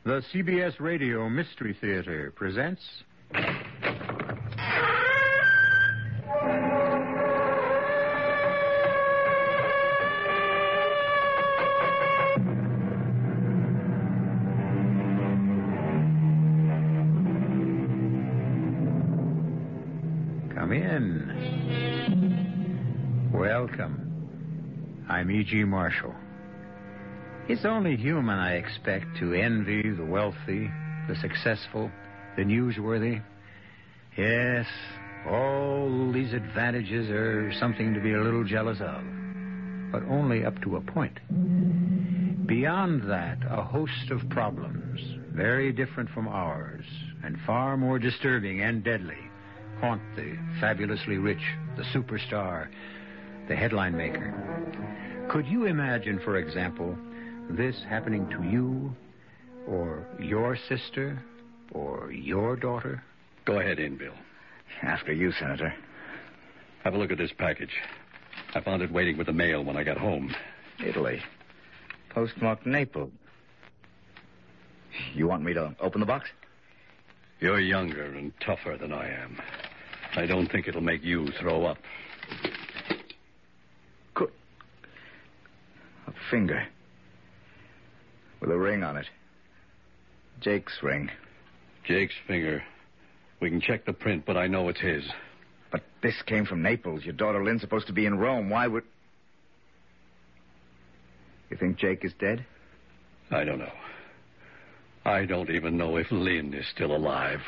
The CBS Radio Mystery Theater presents... Come in. Welcome. I'm E.G. Marshall. It's only human, I expect, to envy the wealthy, the successful, the newsworthy. Yes, all these advantages are something to be a little jealous of, but only up to a point. Beyond that, a host of problems, very different from ours, and far more disturbing and deadly, haunt the fabulously rich, the superstar, the headline maker. Could you imagine, for example, this happening to you, or your sister, or your daughter? Go ahead in, Bill. After you, Senator. Have a look at this package. I found it waiting with the mail when I got home. Italy. Postmarked Naples. You want me to open the box? You're younger and tougher than I am. I don't think it'll make you throw up. Good. A finger. With a ring on it. Jake's ring. Jake's finger. We can check the print, but I know it's his. But this came from Naples. Your daughter Lynn's supposed to be in Rome. Why would... You think Jake is dead? I don't know. I don't even know if Lynn is still alive.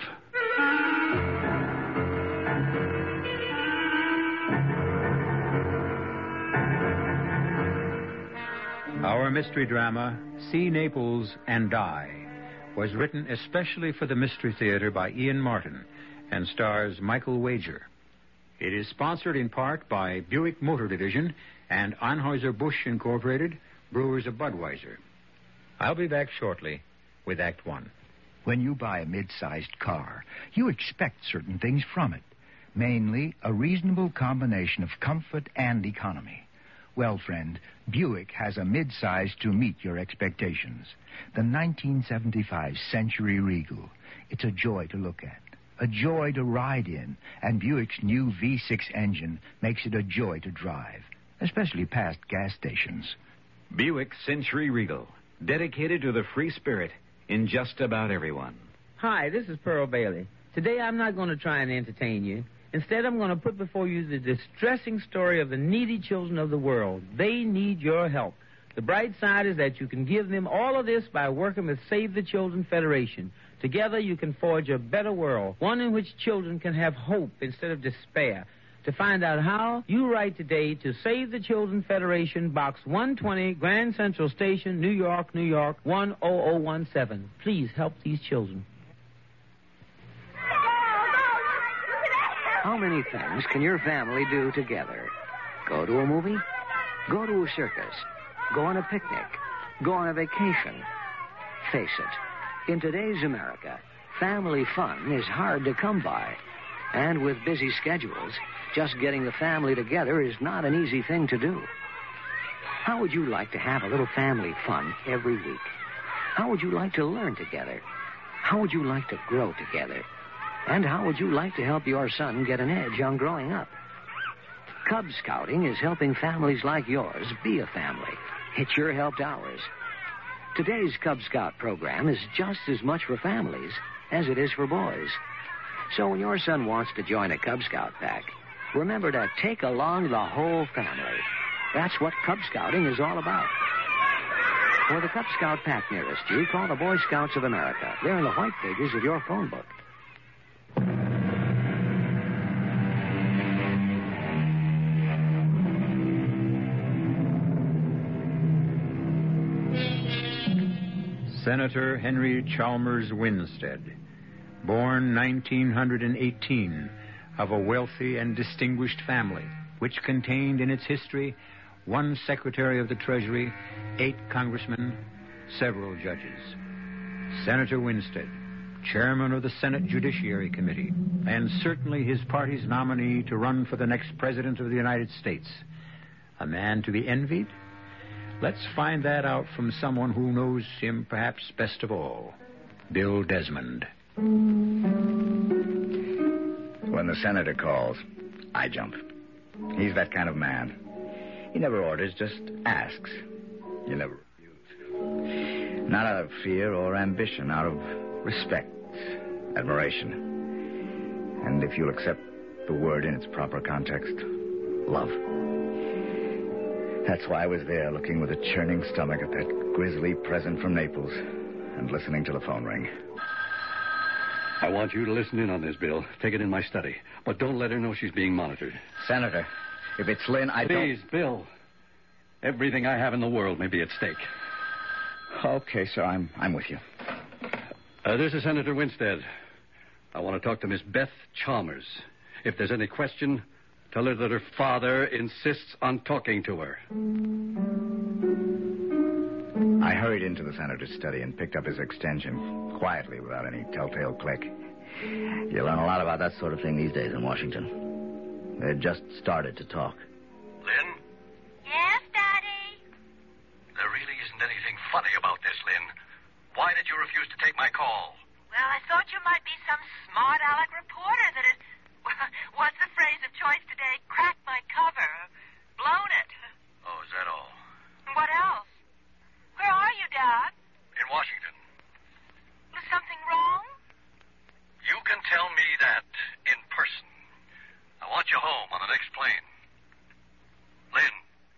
Our mystery drama, See Naples and Die, was written especially for the Mystery Theater by Ian Martin and stars Michael Wager. It is sponsored in part by Buick Motor Division and Anheuser-Busch Incorporated, Brewers of Budweiser. I'll be back shortly with Act One. When you buy a mid-sized car, you expect certain things from it, mainly a reasonable combination of comfort and economy. Well, friend, Buick has a mid-size to meet your expectations. The 1975 Century Regal. It's a joy to look at, a joy to ride in, and Buick's new V6 engine makes it a joy to drive, especially past gas stations. Buick Century Regal, dedicated to the free spirit in just about everyone. Hi, this is Pearl Bailey. Today I'm not going to try and entertain you. Instead, I'm going to put before you the distressing story of the needy children of the world. They need your help. The bright side is that you can give them all of this by working with Save the Children Federation. Together, you can forge a better world, one in which children can have hope instead of despair. To find out how, you write today to Save the Children Federation, Box 120, Grand Central Station, New York, New York, 10017. Please help these children. How many things can your family do together? Go to a movie? Go to a circus? Go on a picnic? Go on a vacation? Face it, in today's America, family fun is hard to come by. And with busy schedules, just getting the family together is not an easy thing to do. How would you like to have a little family fun every week? How would you like to learn together? How would you like to grow together? And how would you like to help your son get an edge on growing up? Cub Scouting is helping families like yours be a family. It's your help to ours. Today's Cub Scout program is just as much for families as it is for boys. So when your son wants to join a Cub Scout pack, remember to take along the whole family. That's what Cub Scouting is all about. For the Cub Scout pack nearest you, call the Boy Scouts of America. They're in the white pages of your phone book. Senator Henry Chalmers Winstead, born 1918, of a wealthy and distinguished family, which contained in its history 1 Secretary of the Treasury, 8 congressmen, several judges. Senator Winstead, chairman of the Senate Judiciary Committee, and certainly his party's nominee to run for the next president of the United States. A man to be envied? Let's find that out from someone who knows him perhaps best of all. Bill Desmond. When the senator calls, I jump. He's that kind of man. He never orders, just asks. You never refuse. Not out of fear or ambition, out of respect, admiration. And if you'll accept the word in its proper context, love. That's why I was there, looking with a churning stomach at that grisly present from Naples and listening to the phone ring. I want you to listen in on this, Bill. Take it in my study. But don't let her know she's being monitored. Senator, if it's Lynn, I don't... Please, Bill. Everything I have in the world may be at stake. Okay, sir, I'm with you. This is Senator Winstead. I want to talk to Miss Beth Chalmers. If there's any question, tell her that her father insists on talking to her. I hurried into the senator's study and picked up his extension, quietly, without any telltale click. You learn a lot about that sort of thing these days in Washington. They had just started to talk. Lynn? Yes, Daddy? There really isn't anything funny about this, Lynn. Why did you refuse to take my call? Well, I thought you might be some smart aleck reporter that has... What's the phrase of choice today? Cracked my cover. Blown it. Oh, is that all? What else? Where are you, Dad? In Washington. Was something wrong? You can tell me that in person. I want you home on the next plane. Lynn,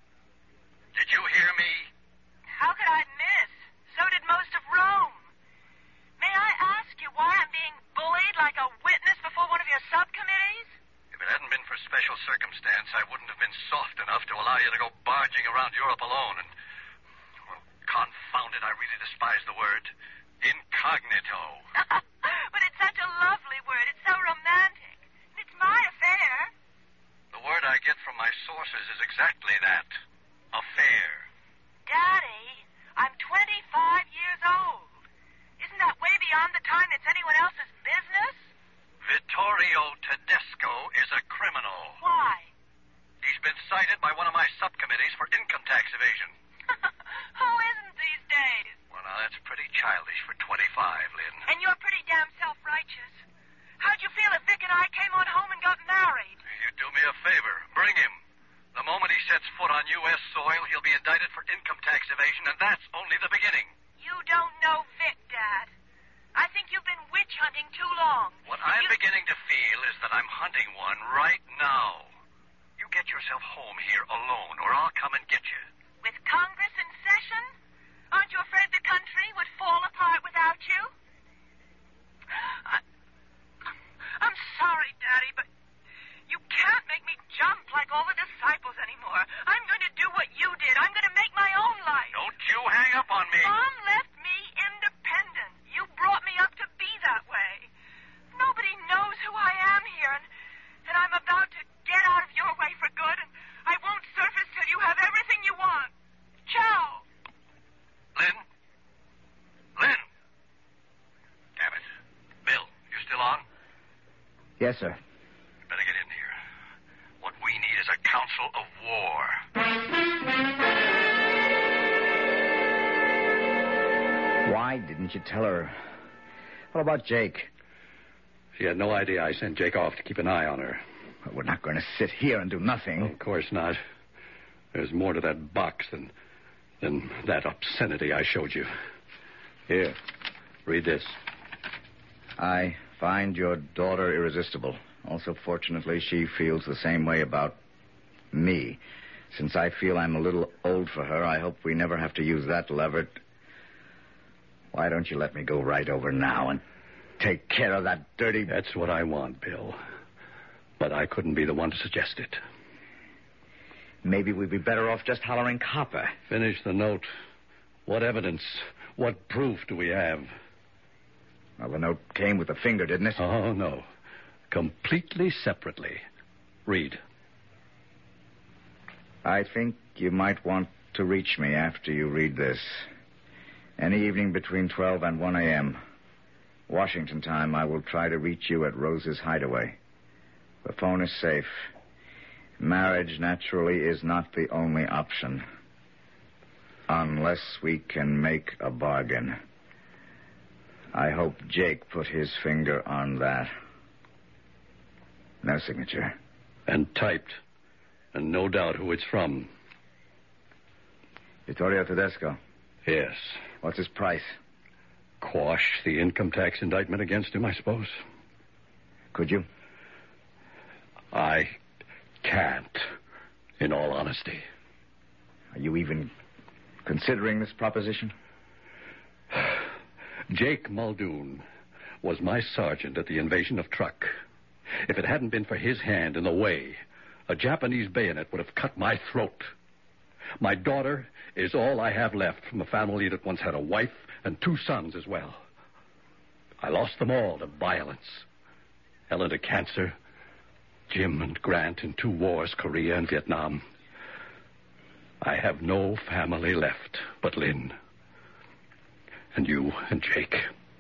did you hear me? How could I miss? So did most of Rome. May I ask you why I'm being bullied like a witness before one of your subcommittees? If it hadn't been for special circumstance, I wouldn't have been soft enough to allow you to go barging around Europe alone and... Well, confound it, I really despise the word. Incognito. But it's such a lovely word. It's so romantic. It's my affair. The word I get from my sources is exactly that. Affair. Daddy, I'm 25 years old. Isn't that way beyond the time that's anyone else's business? Vittorio Tedesco is a criminal. Why? He's been cited by one of my subcommittees for income tax evasion. Who isn't these days? Well, now, that's pretty childish for 25, Lynn. And you're pretty damn self-righteous. How'd you feel if Vic and I came on home and got married? You do me a favor. Bring him. The moment he sets foot on U.S. soil, he'll be indicted for income tax evasion, and that's only the beginning. You don't know Vic, Dad. I think you've been witch hunting too long. What I'm beginning to feel is that I'm hunting one right now. You get yourself home here alone, or I'll come and get you. With Congress in session? Aren't you afraid the country would fall apart without you? I'm sorry, Daddy, but you can't make me jump like all the disciples anymore. I'm going to do what you did. I'm going to make my own life. Don't you hang up on me. Mom left me independent. You brought me up to be that way. Nobody knows who I am here, and I'm about to get out of your way for good, and I won't surface till you have everything you want. Ciao. Lynn? Lynn? Damn it. Bill, you still on? Yes, sir. You better get in here. What we need is a council of war. Why didn't you tell her? What about Jake? She had no idea I sent Jake off to keep an eye on her. Well, we're not going to sit here and do nothing. Of course not. There's more to that box than that obscenity I showed you. Here, read this. I find your daughter irresistible. Also, fortunately, she feels the same way about me. Since I feel I'm a little old for her, I hope we never have to use that lever. Why don't you let me go right over now and take care of that dirty... That's what I want, Bill. But I couldn't be the one to suggest it. Maybe we'd be better off just hollering copper. Finish the note. What evidence, what proof do we have? Well, the note came with the finger, didn't it? Oh, no. Completely separately. Read. I think you might want to reach me after you read this. Any evening between 12 and 1 a.m. Washington time, I will try to reach you at Rose's hideaway. The phone is safe. Marriage, naturally, is not the only option. Unless we can make a bargain. I hope Jake put his finger on that. No signature. And typed. And no doubt who it's from. Vittorio Tedesco. Yes. What's his price? Quash the income tax indictment against him, I suppose. Could you? I can't, in all honesty. Are you even considering this proposition? Jake Muldoon was my sergeant at the invasion of Truk. If it hadn't been for his hand in the way, a Japanese bayonet would have cut my throat. My daughter is all I have left from a family that once had a wife and 2 sons as well. I lost them all to violence. Ellen to cancer, Jim and Grant in 2 wars, Korea and Vietnam. I have no family left but Lynn. And you and Jake.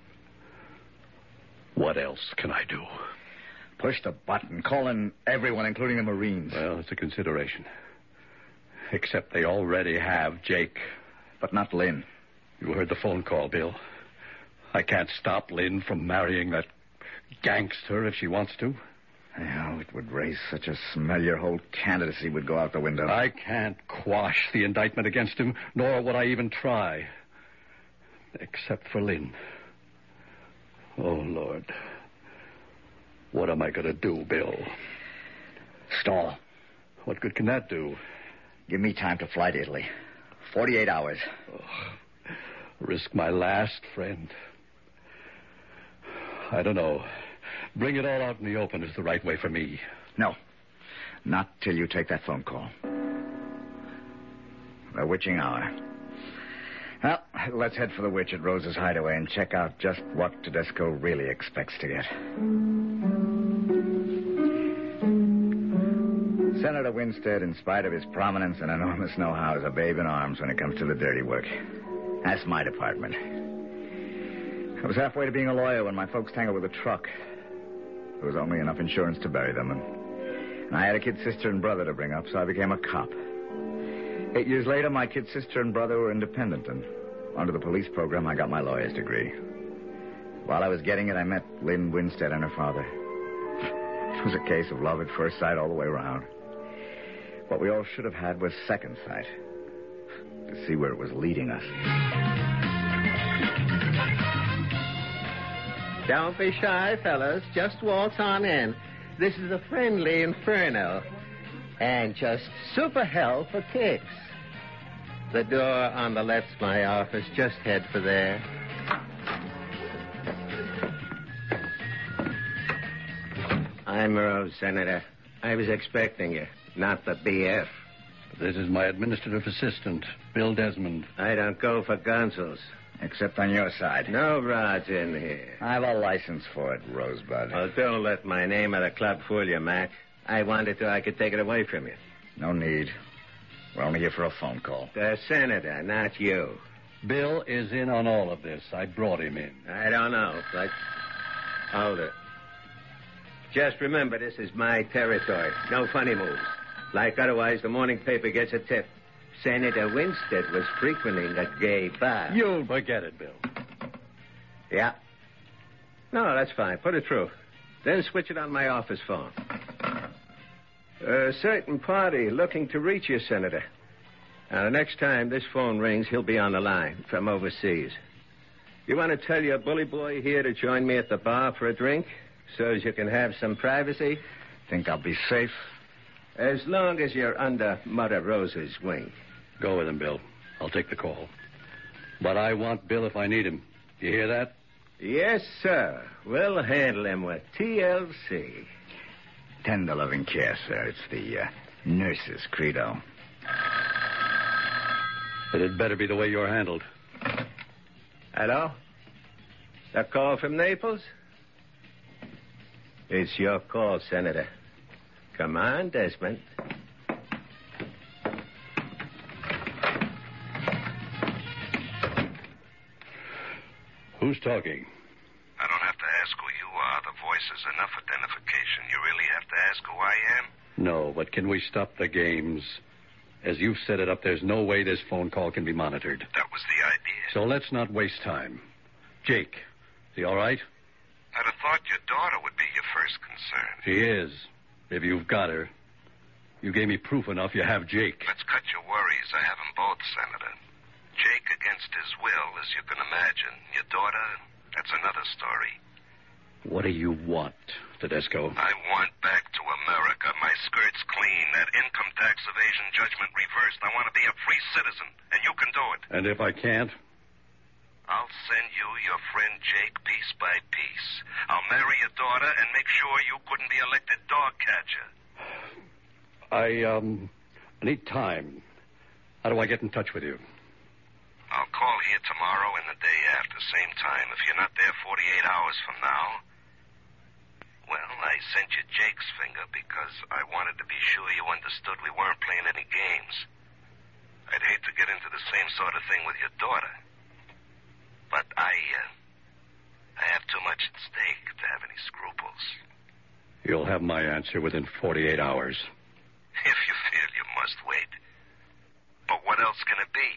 What else can I do? Push the button. Call in everyone, including the Marines. Well, it's a consideration. Except they already have Jake. But not Lynn. You heard the phone call, Bill. I can't stop Lynn from marrying that gangster if she wants to. Oh, it would raise such a smell your whole candidacy would go out the window. I can't quash the indictment against him, nor would I even try. Except for Lynn. Oh, Lord. What am I going to do, Bill? Stall. What good can that do? Give me time to fly to Italy. 48 hours. Oh, risk my last friend. I don't know. Bring it all out in the open is the right way for me. No. Not till you take that phone call. The witching hour. Well, let's head for the witch at Rose's hideaway and check out just what Tedesco really expects to get. Senator Winstead, in spite of his prominence and enormous know-how, is a babe in arms when it comes to the dirty work. That's my department. I was halfway to being a lawyer when my folks tangled with a truck. There was only enough insurance to bury them, and I had a kid sister and brother to bring up, so I became a cop. 8 years later, my kid sister and brother were independent, and under the police program, I got my lawyer's degree. While I was getting it, I met Lynn Winstead and her father. It was a case of love at first sight all the way around. What we all should have had was second sight, to see where it was leading us. Don't be shy, fellas. Just waltz on in. This is a friendly inferno. And just super hell for kicks. The door on the left's my office. Just head for there. I'm Rose, Senator. I was expecting you, not the BF. This is my administrative assistant, Bill Desmond. I don't go for gonzels. Except on your side. No rods in here. I have a license for it, Rosebud. Well, don't let my name at the club fool you, Mac. I wanted to, I could take it away from you. No need. We're only here for a phone call. The senator, not you. Bill is in on all of this. I brought him in. I don't know, but... Hold it. Just remember, this is my territory. No funny moves. Like otherwise, the morning paper gets a tip. Senator Winstead was frequenting a gay bar. You'll forget it, Bill. Yeah. No, that's fine. Put it through. Then switch it on my office phone. A certain party looking to reach you, Senator. Now, the next time this phone rings, he'll be on the line from overseas. You want to tell your bully boy here to join me at the bar for a drink so as you can have some privacy? Think I'll be safe? As long as you're under Mother Rose's wing. Go with him, Bill. I'll take the call. But I want Bill if I need him. You hear that? Yes, sir. We'll handle him with TLC. Tender loving care, sir. It's the nurse's credo. It had better be the way you're handled. Hello? A call from Naples? It's your call, Senator. Come on, Desmond. Who's talking? I don't have to ask who you are. The voice is enough identification. You really have to ask who I am? No, but can we stop the games? As you've set it up, there's no way this phone call can be monitored. That was the idea. So let's not waste time. Jake, Is he all right? I'd have thought your daughter would be your first concern. She is. If you've got her. You gave me proof enough you have Jake. Let's cut your worries. I have them both, Senator. Jake against his will, as you can imagine. Your daughter, that's another story. What do you want, Tedesco? I want back to America. My skirt's clean. That income tax evasion judgment reversed. I want to be a free citizen, and you can do it. And if I can't? I'll send you your friend Jake piece by piece. I'll marry your daughter and make sure you couldn't be elected dog catcher. I need time. How do I get in touch with you? I'll call here tomorrow and the day after, same time. If you're not there 48 hours from now, well, I sent you Jake's finger because I wanted to be sure you understood we weren't playing any games. I'd hate to get into the same sort of thing with your daughter. But I have too much at stake to have any scruples. You'll have my answer within 48 hours. If you feel you must wait. But what else can it be?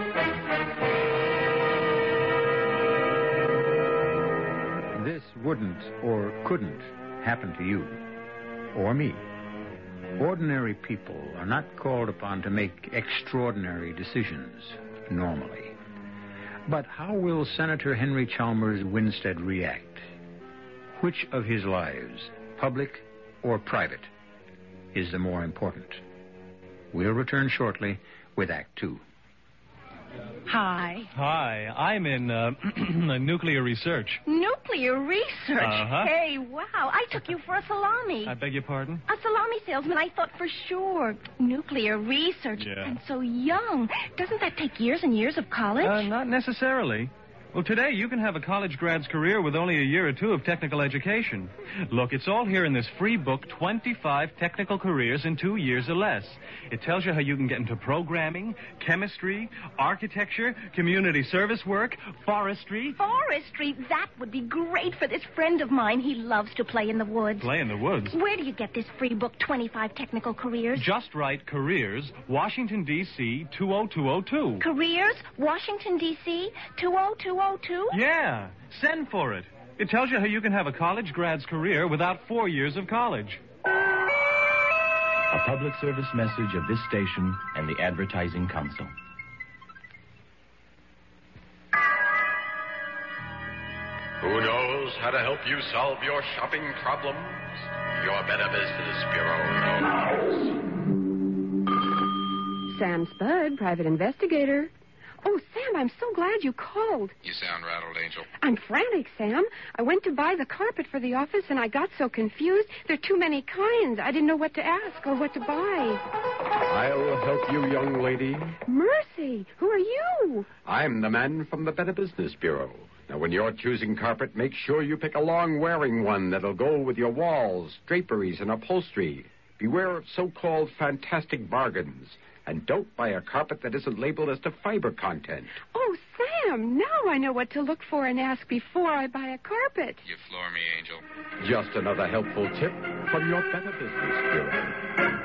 This wouldn't or couldn't happen to you or me. Ordinary people are not called upon to make extraordinary decisions normally. But how will Senator Henry Chalmers Winstead react? Which of his lives, public or private, is the more important? We'll return shortly with Act Two. Hi. Hi, I'm in nuclear research. Nuclear research? Uh-huh. Hey, wow. I took you for a salami. I beg your pardon? A salami salesman, I thought for sure. Nuclear research. Yeah. And so young. Doesn't that take years and years of college? Not necessarily. Well, today you can have a college grad's career with only a year or two of technical education. Look, it's all here in this free book, 25 Technical Careers in 2 years or less. It tells you how you can get into programming, chemistry, architecture, community service work, forestry. Forestry? That would be great for this friend of mine. He loves to play in the woods. Play in the woods? Where do you get this free book, 25 Technical Careers? Just write Careers, Washington, D.C., 20202. Careers, Washington, D.C., 20202? Yeah, send for it. It tells you how you can have a college grad's career without 4 years of college. A public service message of this station and the Advertising Council. Who knows how to help you solve your shopping problems? Your Better Business Bureau knows. Sam Spud, private investigator. Oh, Sam, I'm so glad you called. You sound rattled, Angel. I'm frantic, Sam. I went to buy the carpet for the office, and I got so confused. There are too many kinds. I didn't know what to ask or what to buy. I'll help you, young lady. Mercy, who are you? I'm the man from the Better Business Bureau. Now, when you're choosing carpet, make sure you pick a long-wearing one that'll go with your walls, draperies, and upholstery. Beware of so-called fantastic bargains. And don't buy a carpet that isn't labeled as to fiber content. Oh, Sam, now I know what to look for and ask before I buy a carpet. You floor me, Angel. Just another helpful tip from your Better Business Bureau.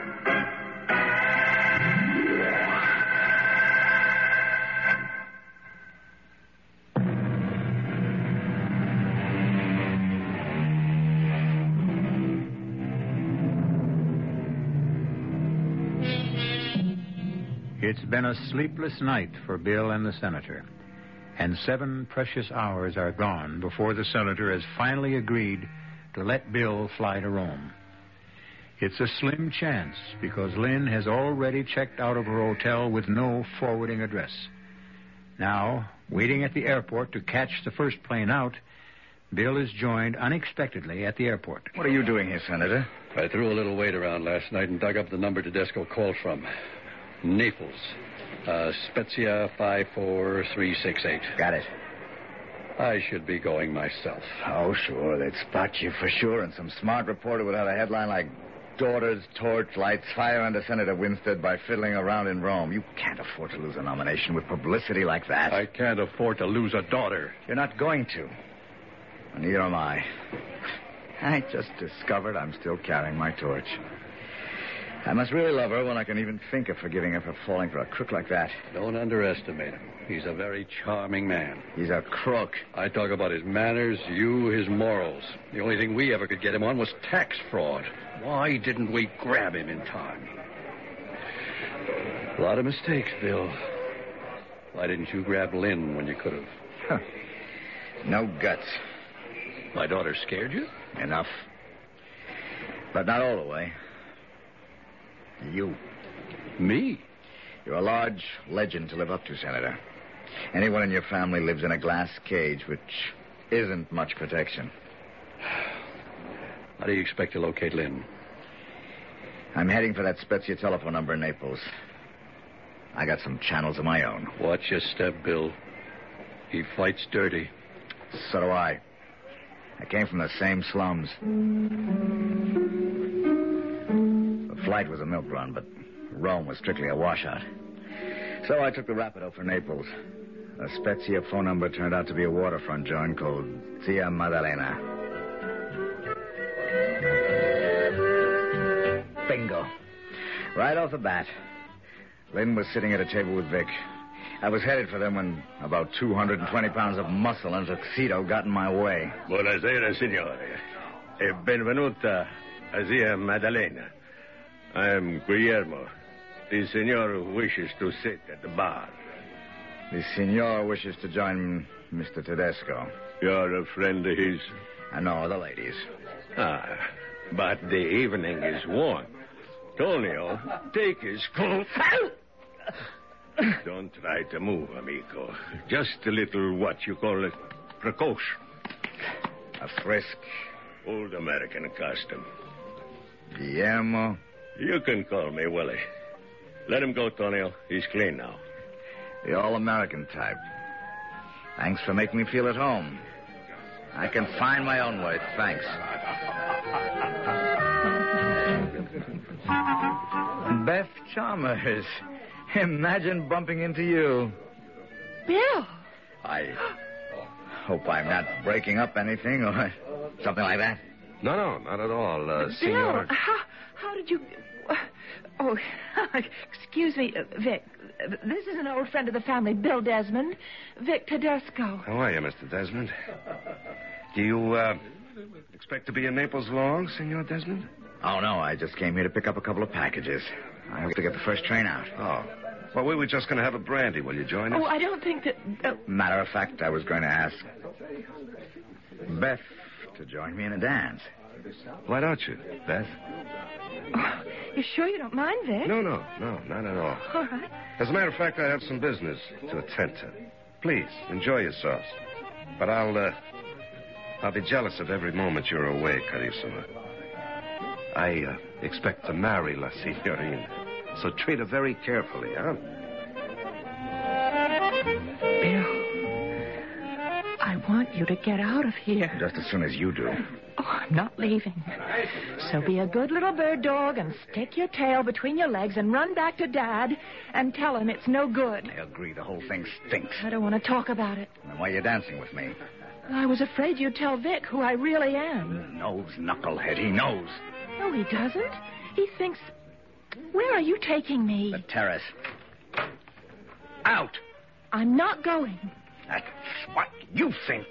It's been a sleepless night for Bill and the Senator, and 7 precious hours are gone before the Senator has finally agreed to let Bill fly to Rome. It's a slim chance because Lynn has already checked out of her hotel with no forwarding address. Now, waiting at the airport to catch the first plane out, Bill is joined unexpectedly at the airport. What are you doing here, Senator? I threw a little weight around last night and dug up the number Tedesco called from. Naples. Spezia 54368. Got it. I should be going myself. Oh, sure. They'd spot you for sure, and some smart reporter would have a headline like, Daughters, Torchlights, Fire under Senator Winstead by Fiddling Around in Rome. You can't afford to lose a nomination with publicity like that. I can't afford to lose a daughter. You're not going to. And neither am I. I just discovered I'm still carrying my torch. I must really love her when I can even think of forgiving her for falling for a crook like that. Don't underestimate him. He's a very charming man. He's a crook. I talk about his manners, you his morals. The only thing we ever could get him on was tax fraud. Why didn't we grab him in time? A lot of mistakes, Bill. Why didn't you grab Lynn when you could have? No guts. My daughter scared you? Enough. But not all the way. You. Me? You're a large legend to live up to, Senator. Anyone in your family lives in a glass cage, which isn't much protection. How do you expect to locate Lynn? I'm heading for that Spezia telephone number in Naples. I got some channels of my own. Watch your step, Bill. He fights dirty. So do I. I came from the same slums. The flight was a milk run, but Rome was strictly a washout. So I took the Rapido for Naples. The Spezia phone number turned out to be a waterfront joint called Zia Maddalena. Bingo. Right off the bat, Lynn was sitting at a table with Vic. I was headed for them when about 220 pounds of muscle and a tuxedo got in my way. Buonasera, signore. E benvenuta a Zia Maddalena. I'm Guillermo. The signor wishes to sit at the bar. The signor wishes to join Mr. Tedesco. You're a friend of his? No, the ladies. But the evening is warm. Tonio, take his coat. Don't try to move, amico. Just a little, what you call it, precaution. A frisk. Old American custom. Guillermo. You can call me Willie. Let him go, Tonio. He's clean now. The all-American type. Thanks for making me feel at home. I can find my own way. Thanks. Beth Chalmers. Imagine bumping into you. Bill. I hope I'm not breaking up anything or something like that. No, not at all, Bill, Senor. how did you... Oh, excuse me, Vic. This is an old friend of the family, Bill Desmond. Vic Tedesco. How are you, Mr. Desmond? Do you, expect to be in Naples long, Senor Desmond? Oh, no, I just came here to pick up a couple of packages. I hope to get the first train out. Oh. Well, we were just going to have a brandy. Will you join us? Oh, I don't think that... Matter of fact, I was going to ask Beth to join me in a dance. Why don't you, Beth? Oh, you sure you don't mind, Vic? No, not at all. All right. As a matter of fact, I have some business to attend to. Please, enjoy yourselves. But I'll be jealous of every moment you're away, Carissima. I expect to marry La Signorina, so treat her very carefully, huh? Bill, I want you to get out of here. Just as soon as you do. Oh, I'm not leaving. So be a good little bird dog and stick your tail between your legs and run back to Dad and tell him it's no good. I agree. The whole thing stinks. I don't want to talk about it. Then why are you dancing with me? I was afraid you'd tell Vic who I really am. He knows, knucklehead. He knows. No, he doesn't. He thinks... Where are you taking me? The terrace. Out! I'm not going. That's what you think.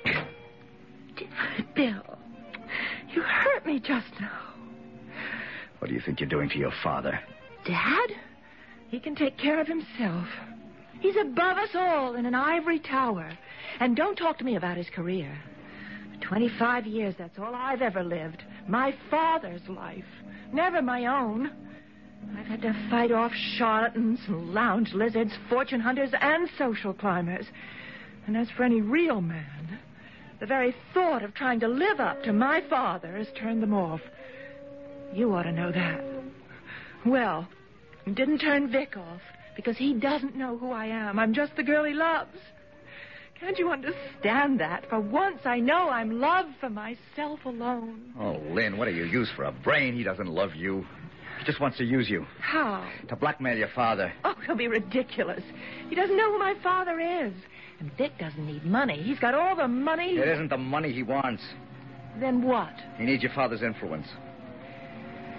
Bill, you hurt me just now. What do you think you're doing to your father? Dad? He can take care of himself. He's above us all in an ivory tower. And don't talk to me about his career. For 25 years, that's all I've ever lived. My father's life. Never my own. I've had to fight off charlatans, lounge lizards, fortune hunters, and social climbers. And as for any real man, the very thought of trying to live up to my father has turned them off. You ought to know that. Well, it didn't turn Vic off because he doesn't know who I am. I'm just the girl he loves. Can't you understand that? For once, I know I'm loved for myself alone. Oh, Lynn, what do you use for a brain? He doesn't love you. He just wants to use you. How? To blackmail your father. Oh, he'll be ridiculous. He doesn't know who my father is. And Vic doesn't need money. He's got all the money. It isn't the money he wants. Then what? He needs your father's influence.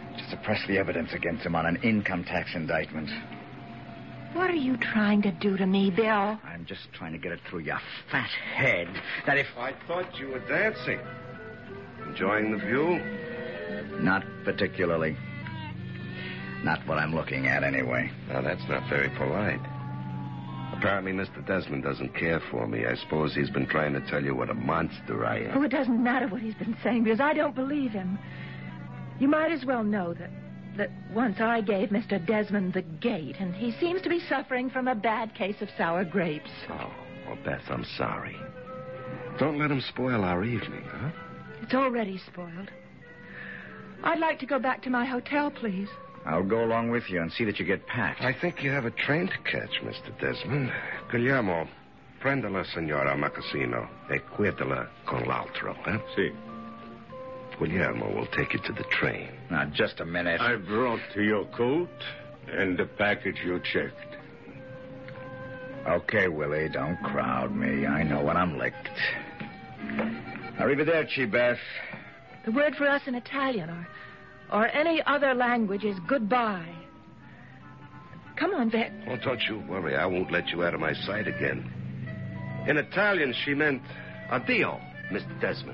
to suppress the evidence against him on an income tax indictment. What are you trying to do to me, Bill? I'm just trying to get it through your fat head that if... I thought you were dancing. Enjoying the view? Not particularly. Not what I'm looking at, anyway. Now, that's not very polite. Apparently, Mr. Desmond doesn't care for me. I suppose he's been trying to tell you what a monster I am. Oh, it doesn't matter what he's been saying, because I don't believe him. You might as well know that once I gave Mr. Desmond the gate, and he seems to be suffering from a bad case of sour grapes. Oh, well, Beth, I'm sorry. Don't let him spoil our evening, huh? It's already spoiled. I'd like to go back to my hotel, please. I'll go along with you and see that you get packed. I think you have a train to catch, Mr. Desmond. Guillermo, prenda la signora Macassino e cuídala con l'altro, eh? Si. Guillermo will take you to the train. Now, just a minute. I brought to your coat and the package you checked. Okay, Willie, don't crowd me. I know when I'm licked. Arrivederci, Beth. The word for us in Italian or any other language is goodbye. Come on, Vic. Oh, don't you worry. I won't let you out of my sight again. In Italian, she meant addio, Mr. Desmond.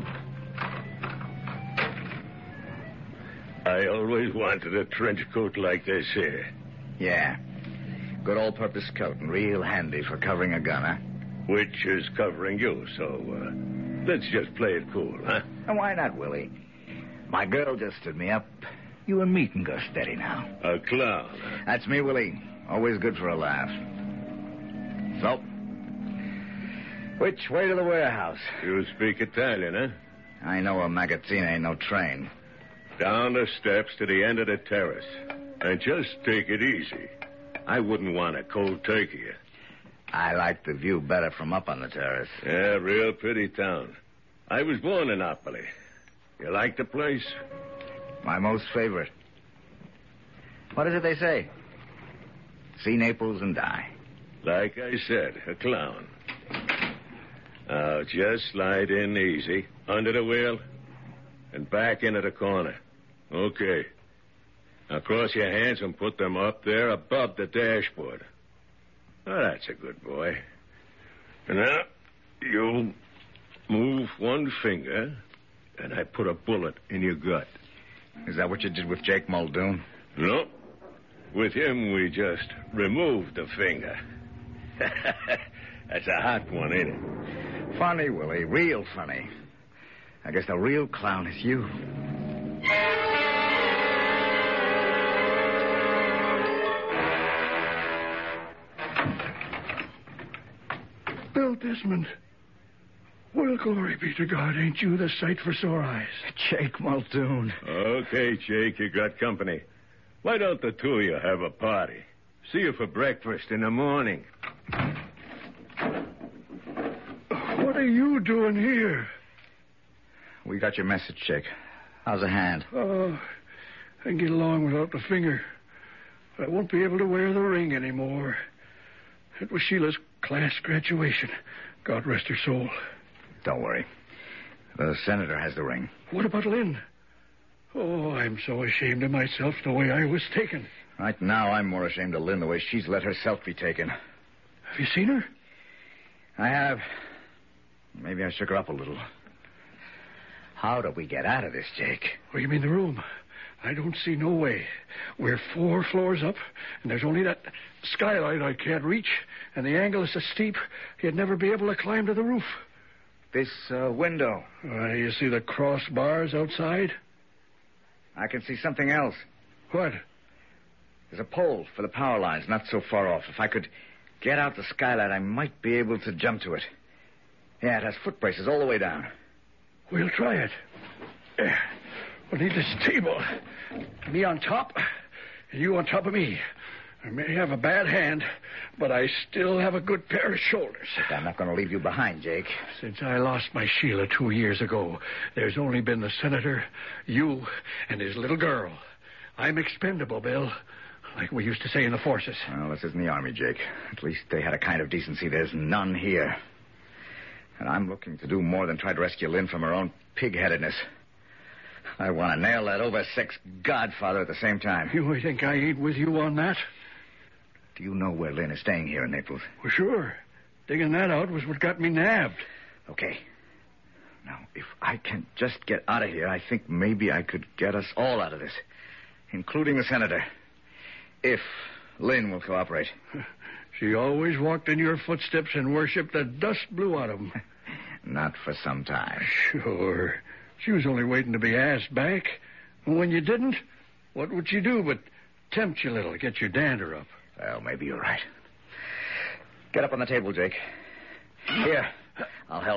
I always wanted a trench coat like this here. Yeah. Good all-purpose coat and real handy for covering a gun, huh? Which is covering you, so let's just play it cool, huh? And why not, Willie? My girl just stood me up. You and me can go steady now. A clown. That's me, Willie. Always good for a laugh. So, which way to the warehouse? You speak Italian, huh? I know a magazzine ain't no train. Down the steps to the end of the terrace. And just take it easy. I wouldn't want to cold turkey you. I like the view better from up on the terrace. Yeah, real pretty town. I was born in Napoli. You like the place? My most favorite. What is it they say? See Naples and die. Like I said, a clown. Now, just slide in easy, under the wheel, and back into the corner. Okay. Now, cross your hands and put them up there above the dashboard. Oh, that's a good boy. And now, you move one finger, and I put a bullet in your gut. Is that what you did with Jake Muldoon? No. With him, we just removed the finger. That's a hot one, ain't it? Funny, Willie. Real funny. I guess the real clown is you. Bill Desmond. Well, glory be to God, ain't you the sight for sore eyes? Jake Muldoon. Okay, Jake, you got company. Why don't the two of you have a party? See you for breakfast in the morning. What are you doing here? We got your message, Jake. How's the hand? Oh, I can get along without the finger. I won't be able to wear the ring anymore. It was Sheila's class graduation. God rest her soul. Don't worry. The senator has the ring. What about Lynn? Oh, I'm so ashamed of myself the way I was taken. Right now, I'm more ashamed of Lynn the way she's let herself be taken. Have you seen her? I have. Maybe I shook her up a little. How do we get out of this, Jake? Oh, you mean the room? I don't see no way. We're 4 floors up, and there's only that skylight I can't reach, and the angle is so steep, you'd never be able to climb to the roof. This window. You see the crossbars outside? I can see something else. What? There's a pole for the power lines not so far off. If I could get out the skylight, I might be able to jump to it. Yeah, it has foot braces all the way down. We'll try it. We'll need this table. Me on top, and you on top of me. I may have a bad hand, but I still have a good pair of shoulders. But I'm not going to leave you behind, Jake. Since I lost my Sheila 2 years ago, there's only been the senator, you, and his little girl. I'm expendable, Bill, like we used to say in the forces. Well, this isn't the Army, Jake. At least they had a kind of decency there's none here. And I'm looking to do more than try to rescue Lynn from her own pig-headedness. I want to nail that over 6 godfather at the same time. You think I ain't with you on that? Do you know where Lynn is staying here in Naples? Well, sure. Digging that out was what got me nabbed. Okay. Now, if I can just get out of here, I think maybe I could get us all out of this, including the senator, if Lynn will cooperate. She always walked in your footsteps and worshipped the dust blew out of them. Not for some time. Sure. She was only waiting to be asked back. And when you didn't, what would she do but tempt you a little, get your dander up? Well, maybe you're right. Get up on the table, Jake. Here, I'll help.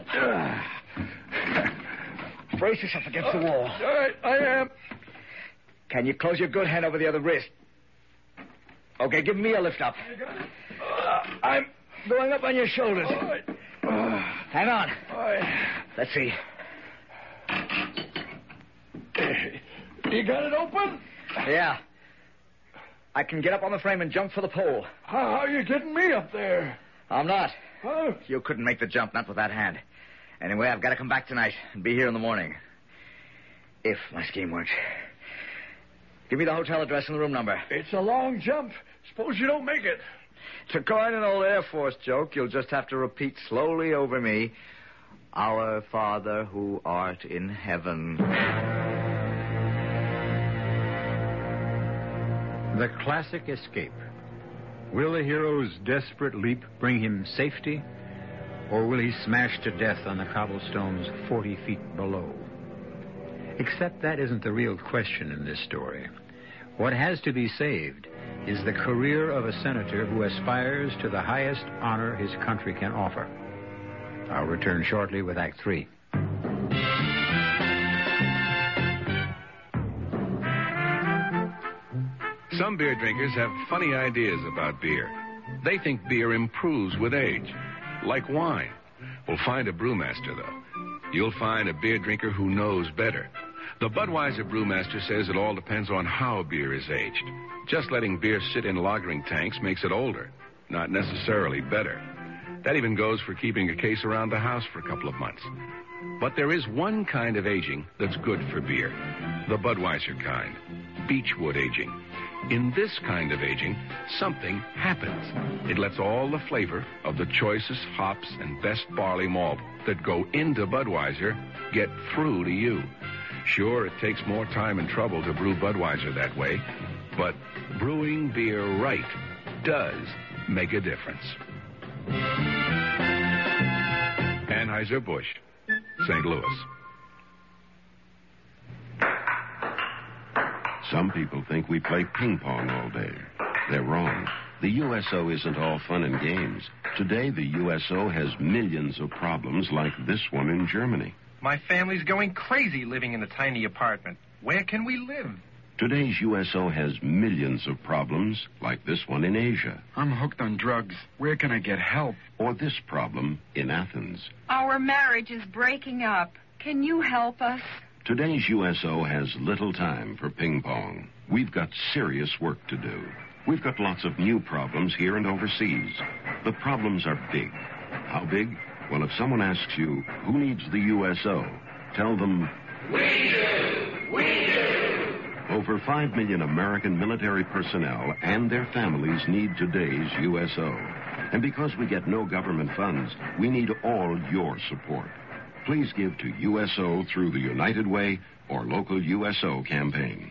Brace yourself against the wall. All right, I am. Can you close your good hand over the other wrist? Okay, give me a lift up. I'm going up on your shoulders. All right. Hang on. All right. Let's see. You got it open? Yeah. I can get up on the frame and jump for the pole. How are you getting me up there? I'm not. Huh? You couldn't make the jump, not with that hand. Anyway, I've got to come back tonight and be here in the morning. If my scheme works. Give me the hotel address and the room number. It's a long jump. Suppose you don't make it. To coin an old Air Force joke, you'll just have to repeat slowly over me, Our Father who art in heaven. The classic escape. Will the hero's desperate leap bring him safety, or will he smash to death on the cobblestones 40 feet below? Except that isn't the real question in this story. What has to be saved is the career of a senator who aspires to the highest honor his country can offer. I'll return shortly with Act 3. Some beer drinkers have funny ideas about beer. They think beer improves with age, like wine. Well, find a brewmaster, though. You'll find a beer drinker who knows better. The Budweiser brewmaster says it all depends on how beer is aged. Just letting beer sit in lagering tanks makes it older, not necessarily better. That even goes for keeping a case around the house for a couple of months. But there is one kind of aging that's good for beer, the Budweiser kind, Beechwood aging. In this kind of aging, something happens. It lets all the flavor of the choicest hops and best barley malt that go into Budweiser get through to you. Sure, it takes more time and trouble to brew Budweiser that way, but brewing beer right does make a difference. Anheuser-Busch, St. Louis. Some people think we play ping pong all day. They're wrong. The USO isn't all fun and games. Today, the USO has millions of problems like this one in Germany. My family's going crazy living in a tiny apartment. Where can we live? Today's USO has millions of problems like this one in Asia. I'm hooked on drugs. Where can I get help? Or this problem in Athens. Our marriage is breaking up. Can you help us? Today's USO has little time for ping pong. We've got serious work to do. We've got lots of new problems here and overseas. The problems are big. How big? Well, if someone asks you, who needs the USO? Tell them, we do! We do! Over 5 million American military personnel and their families need today's USO. And because we get no government funds, we need all your support. Please give to USO through the United Way or local USO campaign.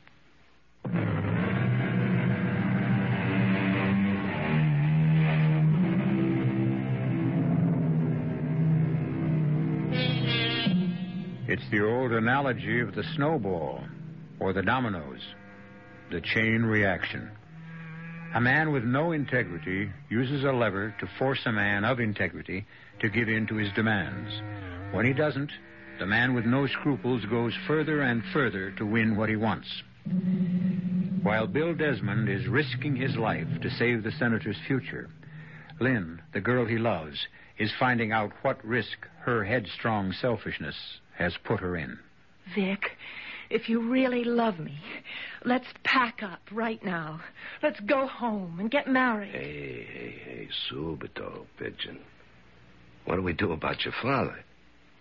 It's the old analogy of the snowball or the dominoes, the chain reaction. A man with no integrity uses a lever to force a man of integrity to give in to his demands. When he doesn't, the man with no scruples goes further and further to win what he wants. While Bill Desmond is risking his life to save the senator's future, Lynn, the girl he loves, is finding out what risk her headstrong selfishness has put her in. Vic, if you really love me, let's pack up right now. Let's go home and get married. Hey, subito, pigeon. What do we do about your father?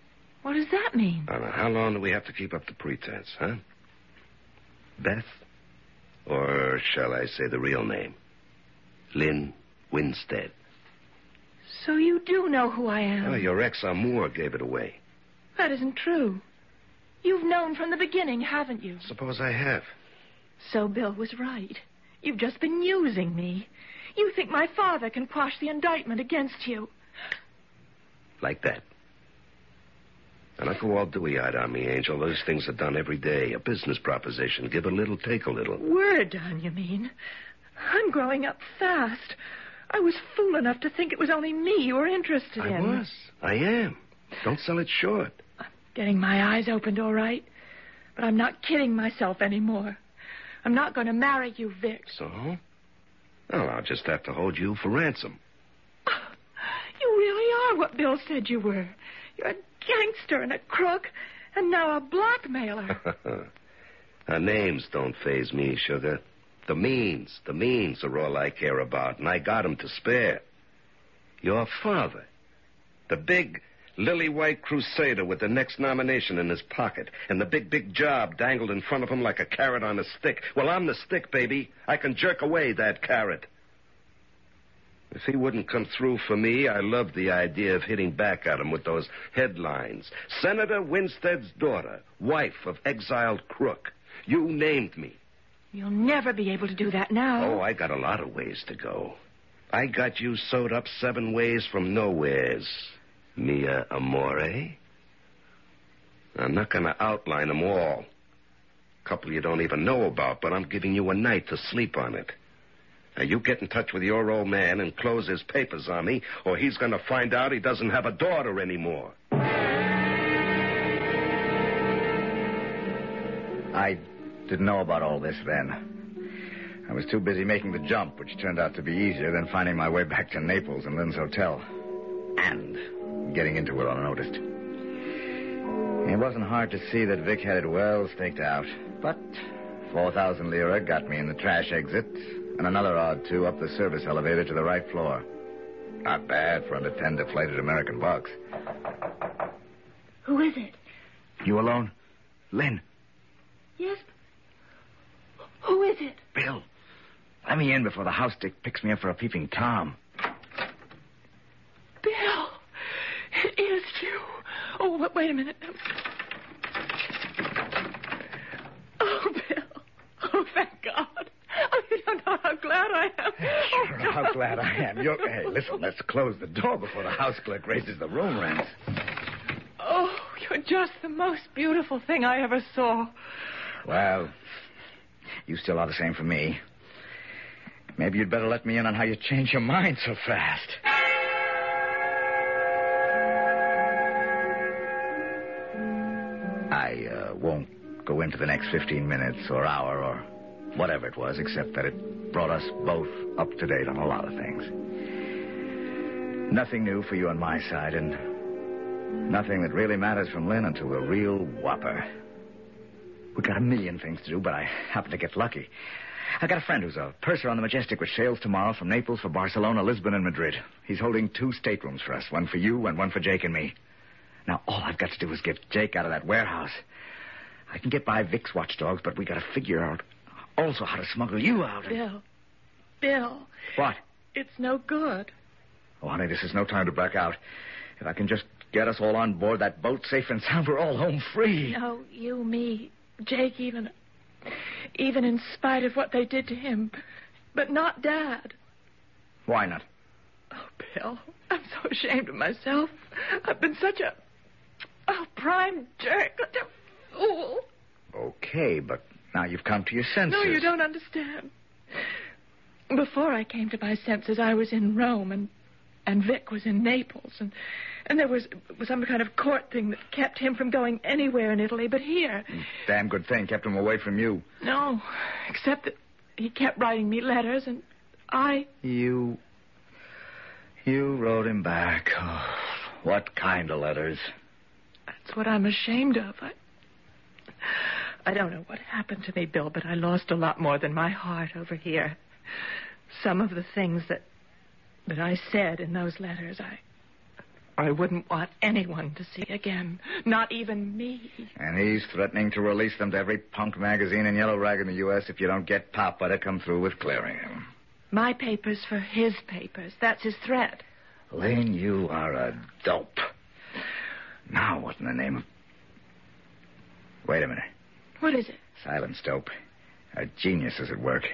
What does that mean? Now, how long do we have to keep up the pretense, huh? Beth? Or shall I say the real name? Lynn Winstead. So you do know who I am? Well, your ex-amour gave it away. That isn't true. You've known from the beginning, haven't you? Suppose I have. So Bill was right. You've just been using me. You think my father can quash the indictment against you. Like that. And don't go all dewy-eyed on me, Angel. Those things are done every day. A business proposition. Give a little, take a little. We're done, you mean? I'm growing up fast. I was fool enough to think it was only me you were interested in. I am. Don't sell it short. I'm getting my eyes opened, all right. But I'm not kidding myself anymore. I'm not going to marry you, Vic. So? Well, I'll just have to hold you for ransom. You really are what Bill said you were. You're a gangster and a crook, and now a blackmailer. Names don't faze me, sugar. The means are all I care about, and I got 'em to spare. Your father, the big lily-white crusader with the next nomination in his pocket, and the big job dangled in front of him like a carrot on a stick. Well, I'm the stick, baby. I can jerk away that carrot. If he wouldn't come through for me, I loved the idea of hitting back at him with those headlines. Senator Winstead's daughter, wife of exiled crook. You named me. You'll never be able to do that now. Oh, I got a lot of ways to go. I got you sewed up 7 ways from nowheres. Mia Amore. I'm not going to outline them all. A couple you don't even know about, but I'm giving you a night to sleep on it. Now, you get in touch with your old man and close his papers on me, or he's going to find out he doesn't have a daughter anymore. I didn't know about all this then. I was too busy making the jump, which turned out to be easier than finding my way back to Naples and Lynn's hotel. And getting into it unnoticed. It wasn't hard to see that Vic had it well staked out. But 4,000 lira got me in the trash exit, and another odd 2 up the service elevator to the right floor. Not bad for under 10 deflated American bucks. Who is it? You alone? Lynn. Yes. Who is it? Bill. Let me in before the house dick picks me up for a peeping Tom. Bill. It is you. Oh, but wait a minute. Oh, Bill. Oh, thank God. Oh, you don't know how glad I am. Sure, how glad I am. Hey, listen, let's close the door before the house clerk raises the room rents. Oh, you're just the most beautiful thing I ever saw. Well, you still are the same for me. Maybe you'd better let me in on how you changed your mind so fast. I won't go into the next 15 minutes or hour or whatever it was, except that it brought us both up to date on a lot of things. Nothing new for you on my side, and nothing that really matters from Lynn until a real whopper. We've got a million things to do, but I happen to get lucky. I got a friend who's a purser on the Majestic, which sails tomorrow from Naples for Barcelona, Lisbon, and Madrid. He's holding 2 staterooms for us, one for you and one for Jake and me. Now, all I've got to do is get Jake out of that warehouse. I can get by Vic's watchdogs, but we got to figure out also how to smuggle you out. Bill. What? It's no good. Oh, honey, this is no time to back out. If I can just get us all on board that boat safe and sound, we're all home free. No, you, me, Jake, even in spite of what they did to him. But not Dad. Why not? Oh, Bill, I'm so ashamed of myself. I've been such a prime jerk, such a fool. Okay, but now you've come to your senses. No, you don't understand. Before I came to my senses, I was in Rome, and Vic was in Naples, and there was some kind of court thing that kept him from going anywhere in Italy but here. Damn good thing kept him away from you. No, except that he kept writing me letters, and I... You wrote him back. Oh, what kind of letters? That's what I'm ashamed of. I don't know what happened to me, Bill, but I lost a lot more than my heart over here. Some of the things that I said in those letters, I wouldn't want anyone to see again. Not even me. And he's threatening to release them to every punk magazine and yellow rag in the U.S. if you don't get Papa to come through with clearing him. My papers for his papers. That's his threat. Lane, you are a dope. Now, what in the name of... Wait a minute. What is it? Silence, dope. A genius is at work.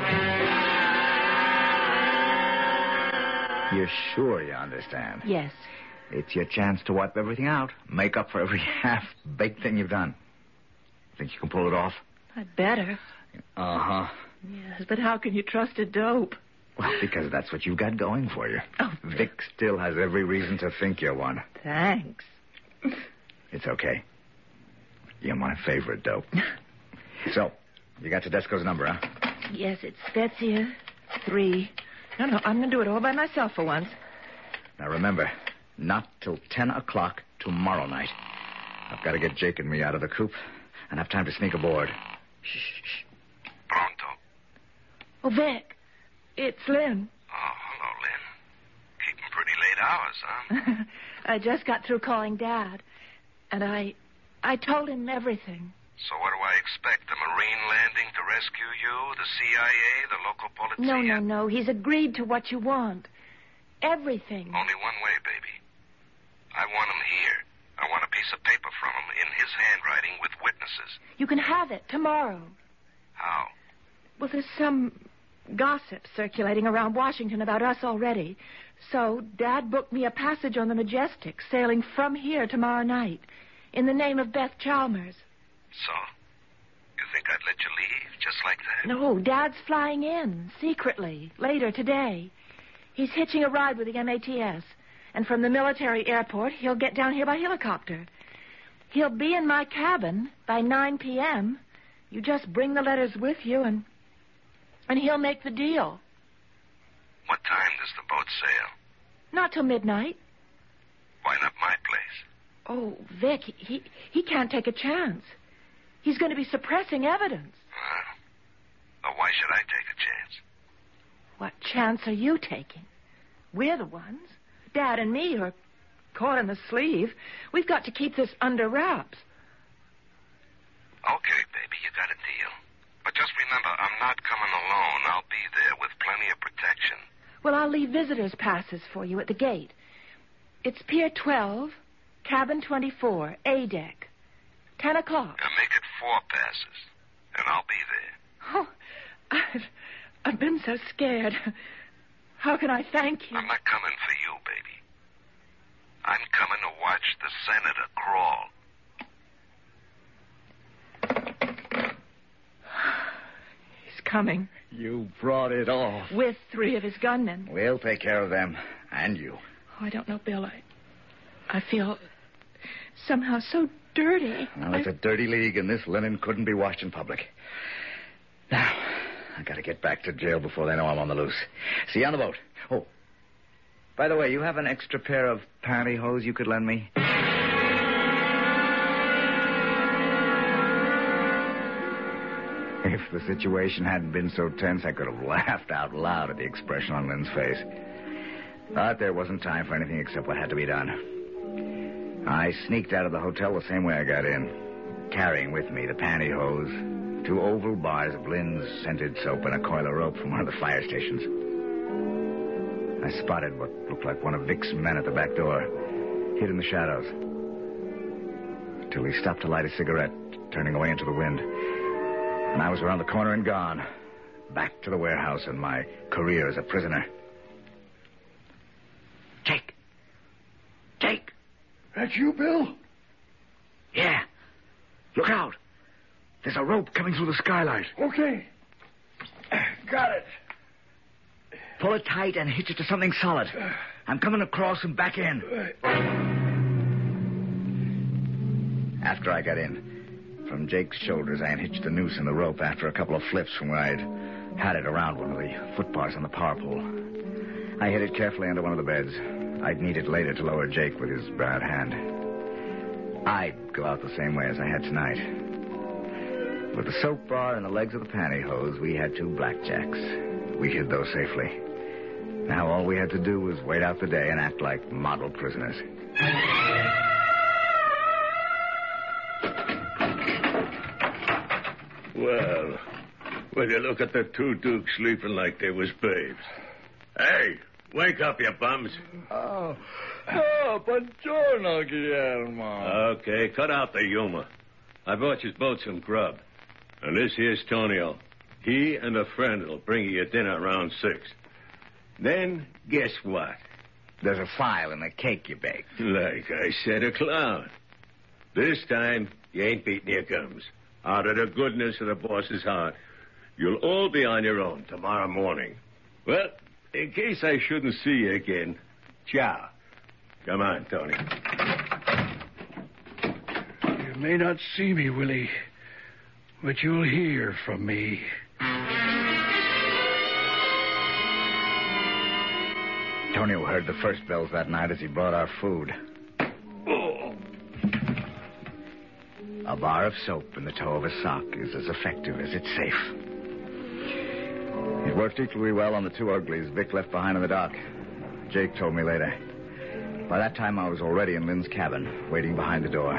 You're sure you understand? Yes. It's your chance to wipe everything out. Make up for every half-baked thing you've done. Think you can pull it off? I'd better. Uh-huh. Yes, but how can you trust a dope? Well, because that's what you've got going for you. Oh. Vic still has every reason to think you're one. Thanks. It's okay. You're my favorite dope. So, you got Tedesco's number, huh? Yes, it's Spezia 3. No, I'm going to do it all by myself for once. Now, remember, not till 10 o'clock tomorrow night. I've got to get Jake and me out of the coop and have time to sneak aboard. Shh. Pronto. Oh, Vic, it's Lynn. Oh, hello, Lynn. Keeping pretty late hours, huh? I just got through calling Dad, and I told him everything. So what do I expect? A Marine landing to rescue you? The CIA? The local police? No. He's agreed to what you want. Everything. Only one way, baby. I want him here. I want a piece of paper from him in his handwriting with witnesses. You can have it tomorrow. How? Well, there's some gossip circulating around Washington about us already. So Dad booked me a passage on the Majestic, sailing from here tomorrow night, in the name of Beth Chalmers. So? You think I'd let you leave just like that? No, Dad's flying in, secretly, later today. He's hitching a ride with the MATS. And from the military airport, he'll get down here by helicopter. He'll be in my cabin by 9 p.m. You just bring the letters with you, and he'll make the deal. What time does the boat sail? Not till midnight. Why not my place? Oh, Vic, he can't take a chance. He's going to be suppressing evidence. Well, why should I take a chance? What chance are you taking? We're the ones. Dad and me are caught in the sleeve. We've got to keep this under wraps. Okay, baby, you got a deal. But just remember, I'm not coming alone. I'll be there with plenty of protection. Well, I'll leave visitors' passes for you at the gate. It's Pier 12, Cabin 24, A deck. 10 o'clock. Now make it 4 passes, and I'll be there. Oh, I've been so scared. How can I thank you? I'm not coming for you, baby. I'm coming to watch the senator crawl. He's coming. You brought it all. With 3 of his gunmen. We'll take care of them, and you. Oh, I don't know, Bill. I feel somehow so dirty. Well, it's a dirty league, and this linen couldn't be washed in public. Now, I gotta get back to jail before they know I'm on the loose. See you on the boat. Oh, by the way, you have an extra pair of pantyhose you could lend me? If the situation hadn't been so tense, I could have laughed out loud at the expression on Lynn's face. But there wasn't time for anything except what had to be done. I sneaked out of the hotel the same way I got in, carrying with me the pantyhose, 2 oval bars of Lynn's scented soap, and a coil of rope from one of the fire stations. I spotted what looked like one of Vic's men at the back door, hid in the shadows, till he stopped to light a cigarette, turning away into the wind. And I was around the corner and gone, back to the warehouse and my career as a prisoner. Jake! Jake! That's you, Bill? Yeah. Look out. There's a rope coming through the skylight. Okay. Got it. Pull it tight and hitch it to something solid. I'm coming across and back in. After I got in, from Jake's shoulders, I unhitched the noose and the rope after a couple of flips from where I'd had it around one of the foot bars on the power pole. I hid it carefully under one of the beds. I'd need it later to lower Jake with his bad hand. I'd go out the same way as I had tonight. With the soap bar and the legs of the pantyhose, we had 2 blackjacks. We hid those safely. Now all we had to do was wait out the day and act like model prisoners. Well, will you look at the two dukes sleeping like they was babes? Hey, wake up, you bums. Oh, buongiorno, Guillermo. Okay, cut out the humor. I brought you both some grub. And this here's Tonio. He and a friend will bring you your dinner around 6. Then, guess what? There's a file in the cake you baked. Like I said, a clown. This time, you ain't beating your gums. Out of the goodness of the boss's heart, you'll all be on your own tomorrow morning. Well, in case I shouldn't see you again, ciao. Come on, Tony. You may not see me, Willie, but you'll hear from me. Tonio heard the first bells that night as he brought our food. Oh. A bar of soap in the toe of a sock is as effective as it's safe. It worked equally well on the two uglies Vic left behind in the dock. Jake told me later. By that time, I was already in Lynn's cabin, waiting behind the door.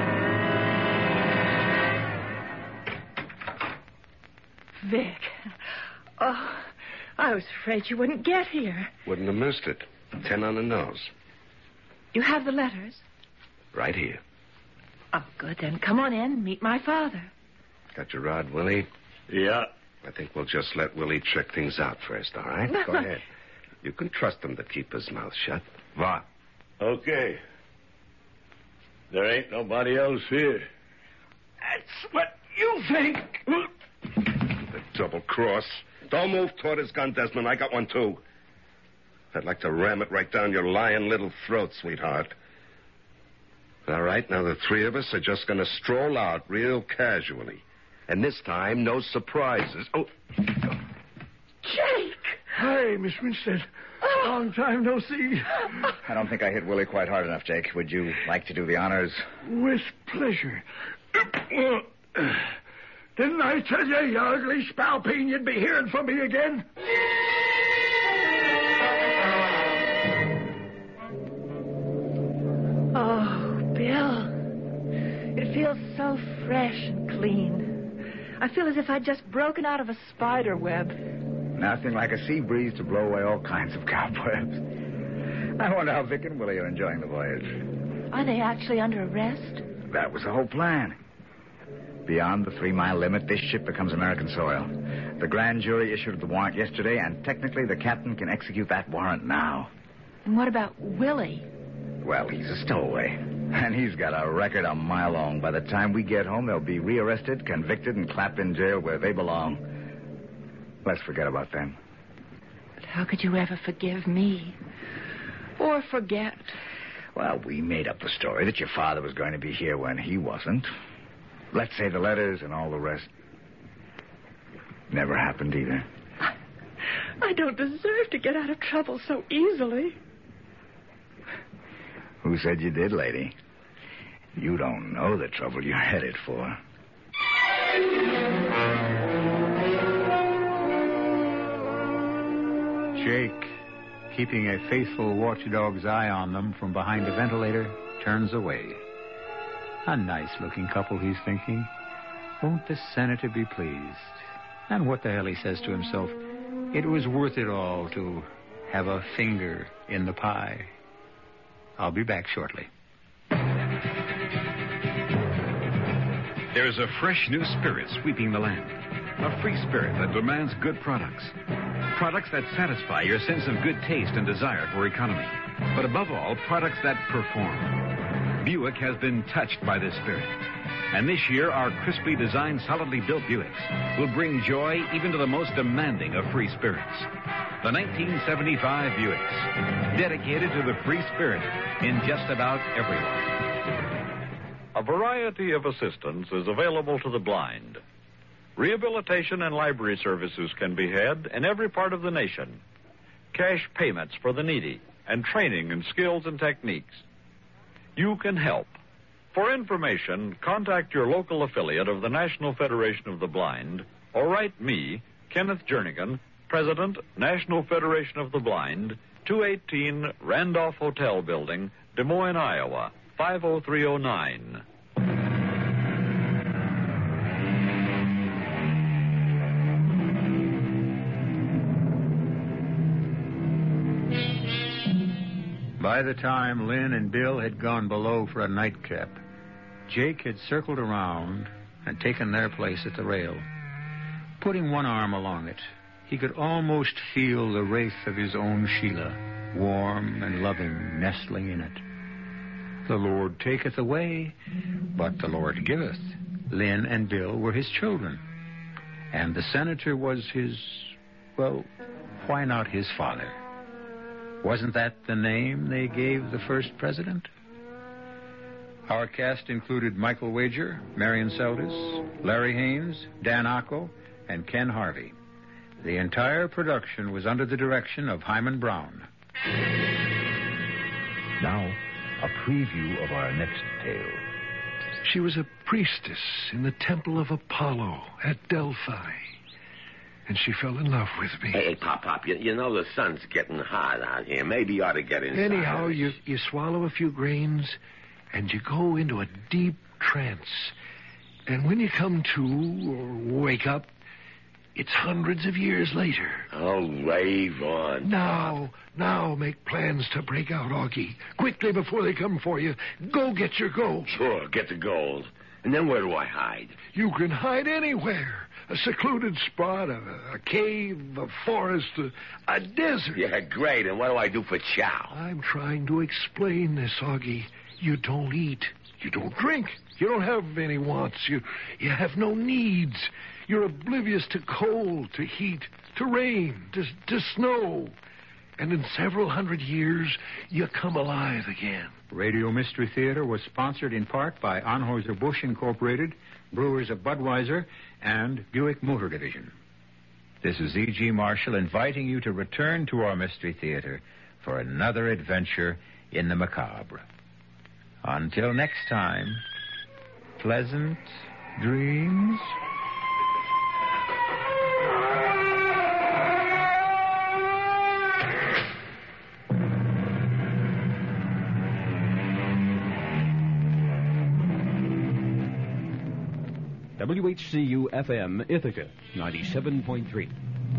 Vic. Oh, I was afraid you wouldn't get here. Wouldn't have missed it. 10 on the nose. You have the letters? Right here. Oh, good. Then come on in. Meet my father. Got your rod, Willie? Yeah. I think we'll just let Willie check things out first, all right? Go ahead. You can trust him to keep his mouth shut. What? Okay. There ain't nobody else here. That's what you think. The double cross. Don't move toward his gun, Desmond. I got one, too. I'd like to ram it right down your lying little throat, sweetheart. All right, now the three of us are just going to stroll out real casually. And this time, no surprises. Oh. Jake! Hi, Miss Winstead. Long time no see. I don't think I hit Willie quite hard enough, Jake. Would you like to do the honors? With pleasure. Didn't I tell you, you ugly spalpeen, you'd be hearing from me again? Oh, Bill. It feels so fresh and clean. I feel as if I'd just broken out of a spider web. Nothing like a sea breeze to blow away all kinds of cobwebs. I wonder how Vic and Willie are enjoying the voyage. Are they actually under arrest? That was the whole plan. Beyond the 3-mile limit, this ship becomes American soil. The grand jury issued the warrant yesterday, and technically the captain can execute that warrant now. And what about Willie? Well, he's a stowaway. And he's got a record a mile long. By the time we get home, they'll be rearrested, convicted, and clapped in jail where they belong. Let's forget about them. But how could you ever forgive me? Or forget? Well, we made up the story that your father was going to be here when he wasn't. Let's say the letters and all the rest never happened either. I don't deserve to get out of trouble so easily. Who said you did, lady? You don't know the trouble you're headed for. Jake, keeping a faithful watchdog's eye on them from behind the ventilator, turns away. A nice-looking couple, he's thinking. Won't the senator be pleased? And what the hell, he says to himself, it was worth it all to have a finger in the pie. I'll be back shortly. There's a fresh new spirit sweeping the land. A free spirit that demands good products. Products that satisfy your sense of good taste and desire for economy. But above all, products that perform. Buick has been touched by this spirit. And this year, our crisply designed, solidly built Buicks will bring joy even to the most demanding of free spirits. The 1975 Buicks, dedicated to the free spirit in just about everyone. A variety of assistance is available to the blind. Rehabilitation and library services can be had in every part of the nation. Cash payments for the needy and training in skills and techniques. You can help. For information, contact your local affiliate of the National Federation of the Blind or write me, Kenneth Jernigan, President, National Federation of the Blind, 218 Randolph Hotel Building, Des Moines, Iowa, 50309. By the time Lynn and Bill had gone below for a nightcap, Jake had circled around and taken their place at the rail. Putting one arm along it, he could almost feel the wraith of his own Sheila, warm and loving, nestling in it. The Lord taketh away, but the Lord giveth. Lynn and Bill were his children, and the senator was his, well, why not his father? Wasn't that the name they gave the first president? Our cast included Michael Wager, Marion Seldes, Larry Haynes, Dan Acco, and Ken Harvey. The entire production was under the direction of Hyman Brown. Now, a preview of our next tale. She was a priestess in the temple of Apollo at Delphi. And she fell in love with me. Hey, Pop, you know the sun's getting hot out here. Maybe you ought to get inside. Anyhow, you swallow a few grains, and you go into a deep trance. And when you come to, or wake up, it's hundreds of years later. Oh, rave on. Now make plans to break out, Augie. Quickly before they come for you. Go get your gold. Sure, get the gold. And then where do I hide? You can hide anywhere. A secluded spot, a cave, a forest, a desert. Yeah, great. And what do I do for chow? I'm trying to explain this, Augie. You don't eat. You don't drink. You don't have any wants. You have no needs. You're oblivious to cold, to heat, to rain, to snow. And in several hundred years, you come alive again. Radio Mystery Theater was sponsored in part by Anheuser-Busch Incorporated, Brewers of Budweiser, and Buick Motor Division. This is E.G. Marshall inviting you to return to our Mystery Theater for another adventure in the macabre. Until next time, pleasant dreams. WHCU-FM Ithaca, 97.3.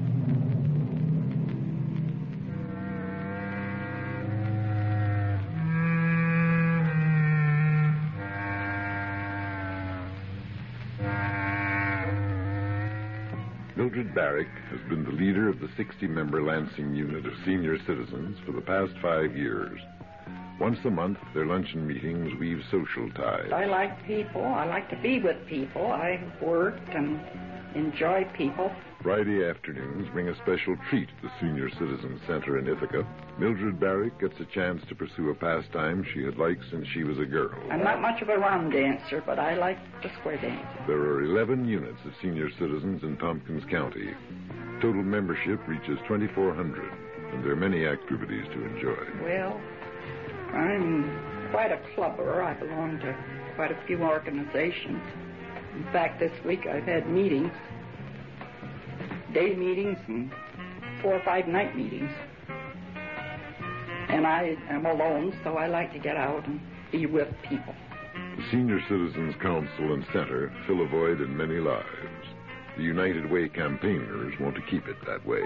Mildred Barrick has been the leader of the 60-member Lansing unit of senior citizens for the past 5 years. Once a month, their luncheon meetings weave social ties. I like people. I like to be with people. I work and enjoy people. Friday afternoons bring a special treat at the Senior Citizen Center in Ithaca. Mildred Barrick gets a chance to pursue a pastime she had liked since she was a girl. I'm not much of a round dancer, but I like the square dance. There are 11 units of senior citizens in Tompkins County. Total membership reaches 2,400, and there are many activities to enjoy. Well, I'm quite a clubber. I belong to quite a few organizations. In fact, this week I've had meetings, day meetings and 4 or 5 night meetings. And I am alone, so I like to get out and be with people. The Senior Citizens Council and Center fill a void in many lives. The United Way campaigners want to keep it that way.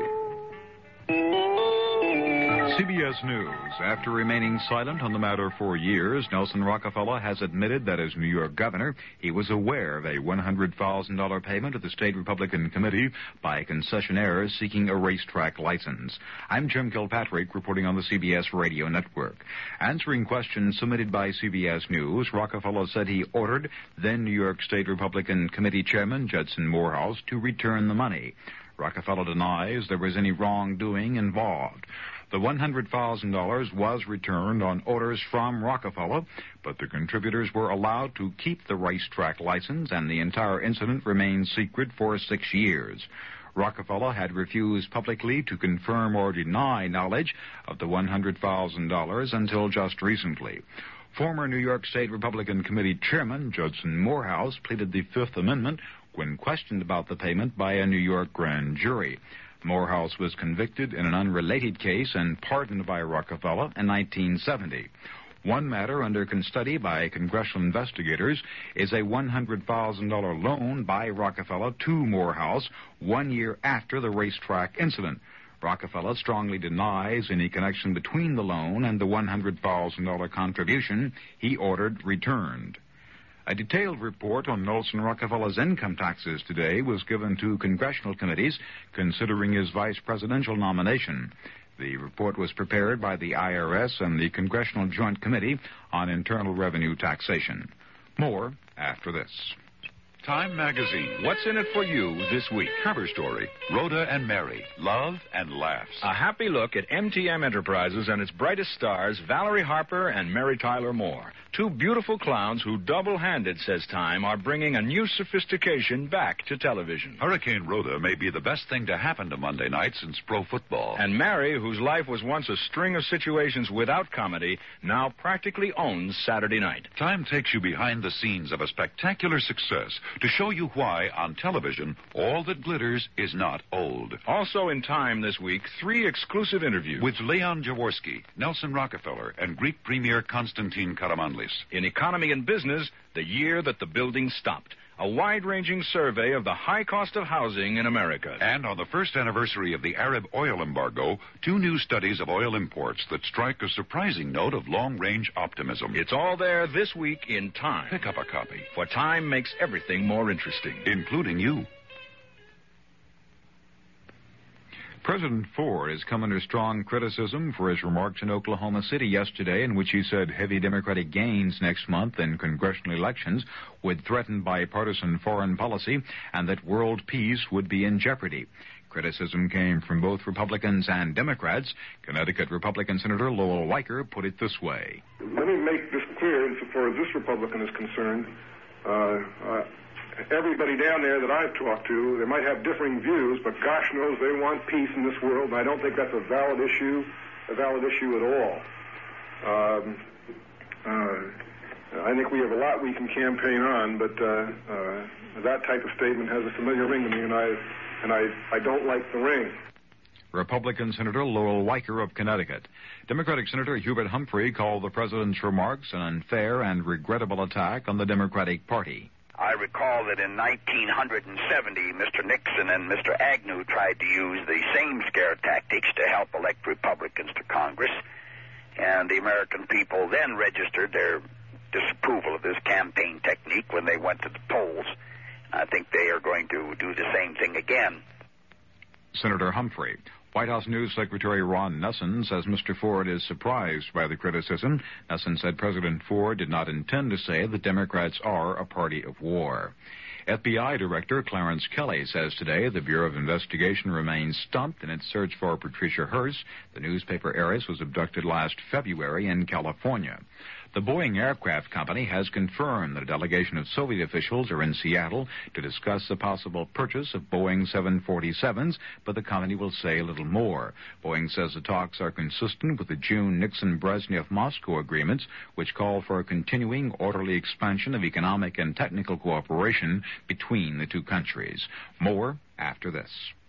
CBS News. After remaining silent on the matter for years, Nelson Rockefeller has admitted that as New York governor, he was aware of a $100,000 payment to the State Republican Committee by concessionaires seeking a racetrack license. I'm Jim Kilpatrick reporting on the CBS Radio Network. Answering questions submitted by CBS News, Rockefeller said he ordered then New York State Republican Committee Chairman Judson Morehouse to return the money. Rockefeller denies there was any wrongdoing involved. The $100,000 was returned on orders from Rockefeller, but the contributors were allowed to keep the racetrack license, and the entire incident remained secret for 6 years. Rockefeller had refused publicly to confirm or deny knowledge of the $100,000 until just recently. Former New York State Republican Committee Chairman Judson Morehouse pleaded the Fifth Amendment when questioned about the payment by a New York grand jury. Morehouse was convicted in an unrelated case and pardoned by Rockefeller in 1970. One matter under study by congressional investigators is a $100,000 loan by Rockefeller to Morehouse 1 year after the racetrack incident. Rockefeller strongly denies any connection between the loan and the $100,000 contribution he ordered returned. A detailed report on Nelson Rockefeller's income taxes today was given to congressional committees considering his vice presidential nomination. The report was prepared by the IRS and the Congressional Joint Committee on Internal Revenue Taxation. More after this. Time Magazine. What's in it for you this week? Cover story. Rhoda and Mary. Love and laughs. A happy look at MTM Enterprises and its brightest stars, Valerie Harper and Mary Tyler Moore. Two beautiful clowns who double-handed, says Time, are bringing a new sophistication back to television. Hurricane Rhoda may be the best thing to happen to Monday night since pro football. And Mary, whose life was once a string of situations without comedy, now practically owns Saturday night. Time takes you behind the scenes of a spectacular success to show you why, on television, all that glitters is not old. Also in Time this week, 3 exclusive interviews. With Leon Jaworski, Nelson Rockefeller, and Greek Premier Konstantin Karamanlis. In Economy and Business, the year that the building stopped. A wide-ranging survey of the high cost of housing in America. And on the first anniversary of the Arab oil embargo, 2 new studies of oil imports that strike a surprising note of long-range optimism. It's all there this week in Time. Pick up a copy. For Time makes everything more interesting. Including you. President Ford has come under strong criticism for his remarks in Oklahoma City yesterday, in which he said heavy Democratic gains next month in congressional elections would threaten bipartisan foreign policy and that world peace would be in jeopardy. Criticism came from both Republicans and Democrats. Connecticut Republican Senator Lowell Weicker put it this way. Let me make this clear insofar as this Republican is concerned. Everybody down there that I've talked to, they might have differing views, but gosh knows they want peace in this world, and I don't think that's a valid issue at all. I think we have a lot we can campaign on, but that type of statement has a familiar ring to me, and I don't like the ring. Republican Senator Lowell Weicker of Connecticut. Democratic Senator Hubert Humphrey called the president's remarks an unfair and regrettable attack on the Democratic Party. I recall that in 1970, Mr. Nixon and Mr. Agnew tried to use the same scare tactics to help elect Republicans to Congress, and the American people then registered their disapproval of this campaign technique when they went to the polls. I think they are going to do the same thing again. Senator Humphrey. White House News Secretary Ron Nessen says Mr. Ford is surprised by the criticism. Nessen said President Ford did not intend to say that Democrats are a party of war. FBI Director Clarence Kelly says today the Bureau of Investigation remains stumped in its search for Patricia Hearst. The newspaper heiress was abducted last February in California. The Boeing Aircraft Company has confirmed that a delegation of Soviet officials are in Seattle to discuss the possible purchase of Boeing 747s, but the company will say a little more. Boeing says the talks are consistent with the June Nixon-Brezhnev-Moscow agreements, which call for a continuing orderly expansion of economic and technical cooperation between the two countries. More after this.